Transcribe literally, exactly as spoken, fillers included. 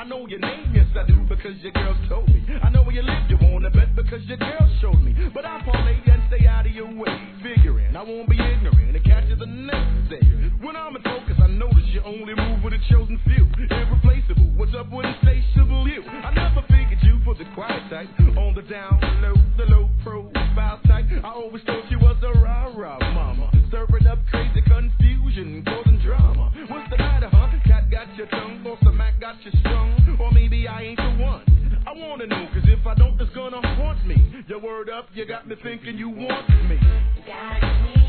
know your name, yes I do, because your girl told me. I know where you live, you wanna bet because your girl showed me. But I parlay and stay out of your way, figuring I won't be ignorant and catch you the next day. When I'm in focus, I notice you only move with a chosen few. Irreplaceable, what's up with insatiable you? I never figured you for the quiet type. On the down low, the low profile type. I always thought you was a rah-rah mama, stirring up crazy confusion, causing drama. What's the matter, huh? Cat got your tongue, or some Mac got you strung, or maybe I ain't the one. I wanna know, cause if I don't, it's gonna haunt me. Your word up, you got me thinking you want me. Got me.